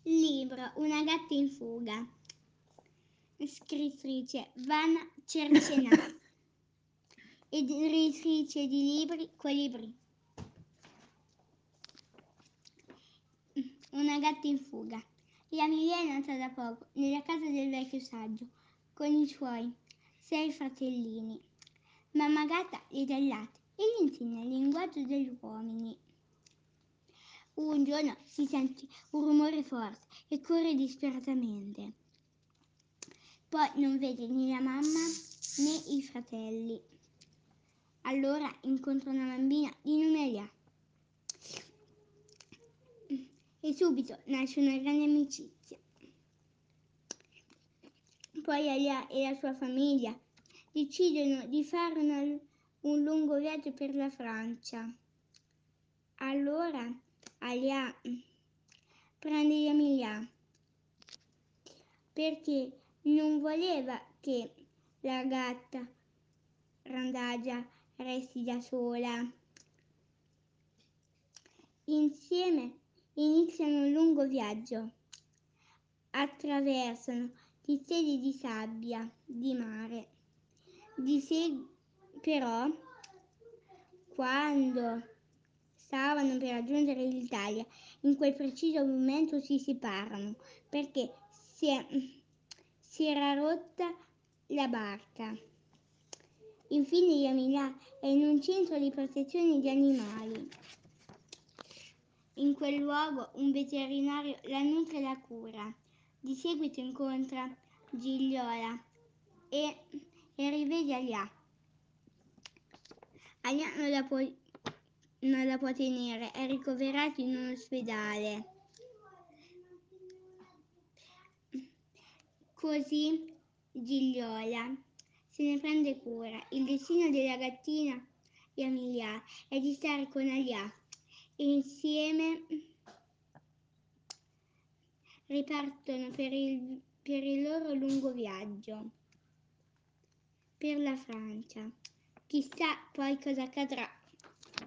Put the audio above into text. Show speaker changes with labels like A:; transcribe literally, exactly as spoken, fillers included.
A: Libro Una gatta in fuga. Scrittrice Vanna Cercenà. Editrice di libri Colibri. Una gatta in fuga. Yamilia è nata da poco nella casa del vecchio saggio con i suoi sei fratellini. Mamma gatta gli dà il latte e gli insegna il linguaggio degli uomini. Un giorno si sente un rumore forte e corre disperatamente. Poi non vede né la mamma né i fratelli. Allora incontra una bambina di nome Alia. E subito nasce una grande amicizia. Poi Alia e la sua famiglia decidono di fare una, un lungo viaggio per la Francia. Allora Alia prende Yamilia perché non voleva che la gatta randagia resti da sola. Insieme iniziano un lungo viaggio. Attraversano gli steli di sabbia, di mare. Di se- però, quando stavano per raggiungere l'Italia, in quel preciso momento si separano perché si, è, si era rotta la barca. Infine Yamilia è in un centro di protezione di animali. In quel luogo un veterinario la nutre e la cura. Di seguito incontra Gigliola e, e rivede Alia. Alia non la può, non la può tenere, è ricoverata in un ospedale. Così Gigliola se ne prende cura. Il destino della gattina Yamilia è di stare con Alia e insieme ripartono per il, per il loro lungo viaggio per la Francia. Chissà poi cosa accadrà.